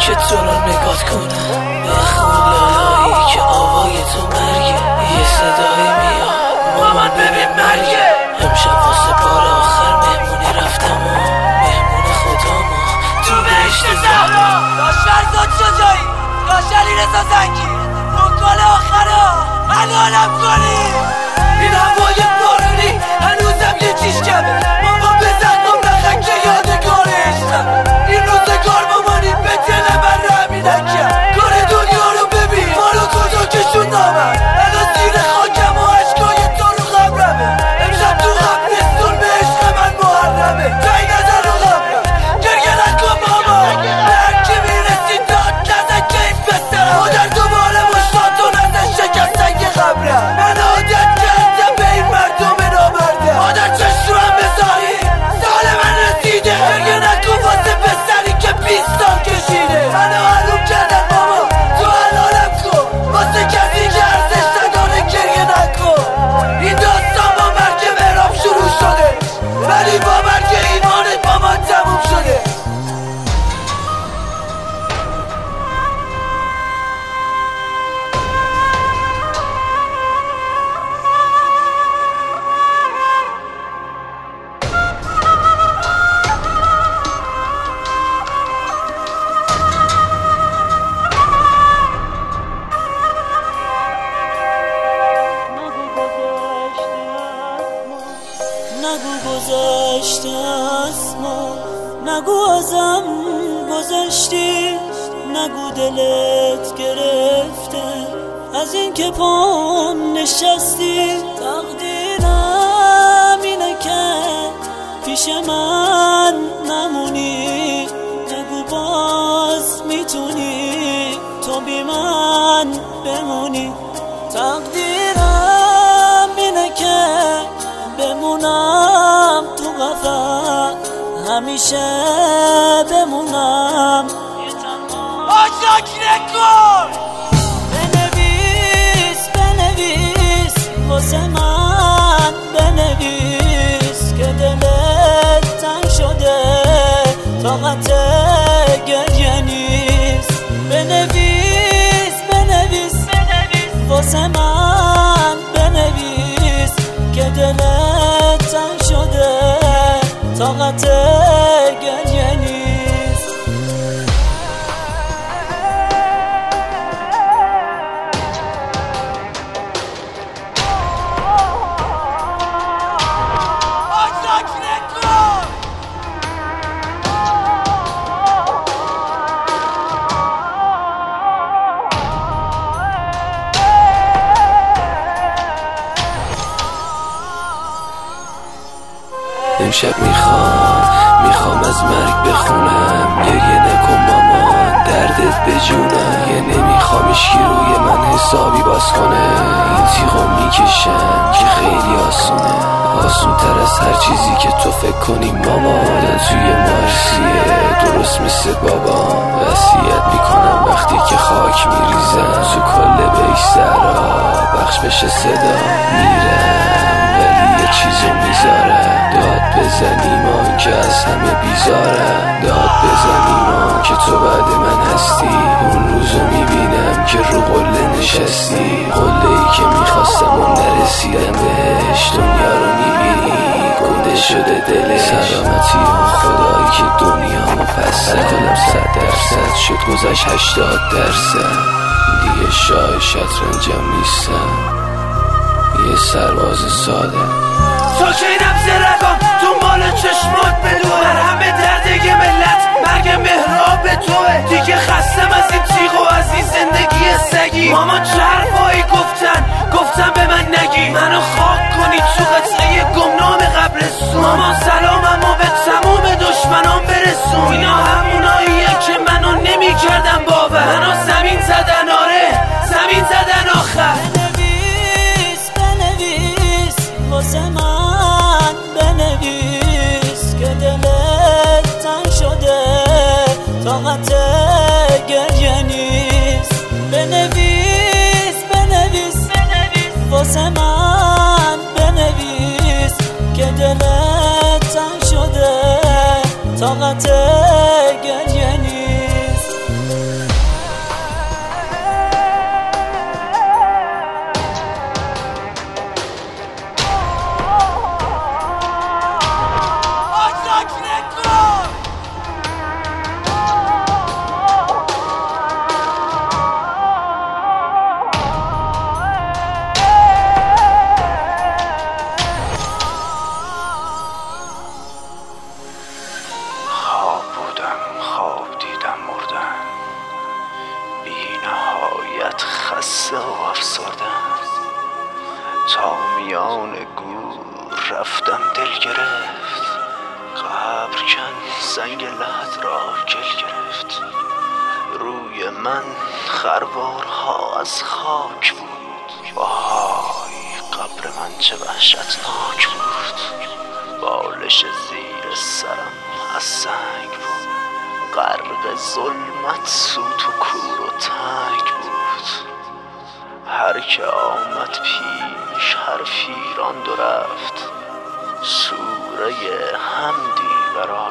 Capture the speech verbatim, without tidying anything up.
که تو رو نگات کنم، بخون لالایی که آوای تو مرگه، یه صدایی میاد مامان ببین مرگه. امشب واسه بار آخر مهمونی رفتم و مهمون خدامو تو بهشت زهرا. داشتر زد شجایی داشتری رزا زنگی مکال آخرا حلالم کنی. این هوای بارونی هنوزم یه چیش کمه، ماما بزن ما نخن که یادگار عشقم. این روزگار مامانی به دل من رحمی نکرد، کار دنیا رو ببین ما رو کجا کشون نامد. الان زیر خاکم و عشقای تو رو قبرمه، امشب تو قبرستون به عشق من محرمه. جای نزن رو قبرم گرگه نکن ماما، به هرکی میرسی داد نزن که این پسرم مادر دوباره مشتاد و نزن شکستن یه قبرم. من عادت کردم به این مردم نامرده، مادر چشمم بذاری سال من رسیده. گرگه نکن واسه پسری که بیست سال کشیده، منو حلوم کردن ماما تو حلالم کن، واسه کسی که ارزش نداره گرگه نکن. این داستان با مرگ مهراب شروع شده، ولی با مرگ ایمانت با من تموم شده. نگو گذشته از ما، نگو ازم گذشتی، نگو دلت گرفته از این که پام نشستی. تقدیرم اینه که پیش من نمونی، نگو باز میتونی تو بی من بمونی. تقدیرم اینه که بمونم تو قفس، همیشه بمونم آشاک نکن. بنویس بنویس واسه من، بنویس که دلت تنگ شده طاقت گریه نیست. بنویس بنویس واسه من، بنویس که دلت تنگ شده طاقت گریه نیست. آشاک نکن. امشب میخوام میخوام از مرگ بخونم، گریه نکن مامان دردت بجونم. یه نمیخوام اشکی روی من حسابی باز کنه، این تیغو میکشم که خیلی آسونه، آسون تر از هر چیزی که تو فکر کنی ماما. آدم توی مارسیه درست مثل بابا، وصیت میکنم وقتی که خاک میریزم تو کل بیش سرا بخش بشه صدا. میرم ولی یه چیزو میذارم، داد بزنیم آن که از همه بیزارم. داد بزنیم آن که تو بعد من هستی، اون روزو میبینم که رو قله نشستی. قله ای که میخواستم و نرسیدم بهش، دنیا رو میبینی گنده شده دلش. سلامتی اون خدایی که دنیا ما پس دلم صد درصد شد گذشت هشتاد درصد. دیگه شاه شطرنجم نیستم، یه سرباز ساده. تو که نبز رگام دنبال چشمات بدوه، مرهم درد یه ملت مرگ مهراب توه. دیگه خستم از این تیغ و از این زندگی سگی. ماما چه حرفایی گفتن گفتن به من نگی، منو خاک کنی تو قطعه گمنام قبرستون. ماما سلامم و به تموم دشمنان برسون، اینا هموناییه که منو نمی کردن باور. منو زمین زدن، آره زمین زدن آخر. بنویس بنویس واسه من، بنویس که دلت تنگ شده طاقت گریه نیست. بنویس بنویس واسه من، بنویس که دلت تنگ شده طاقت گریه نیست. دل گرفت، قبر کن سنگ لحد را گل گرفت. روی من خروارها از خاک بود، وای قبر من چه وحشتناک بود. بالش زیر سرم از سنگ بود، غرق ظلمت سوت و کور و تنگ بود. هر که آمد پیش حرفی راند و رفت، سوره حمدی برا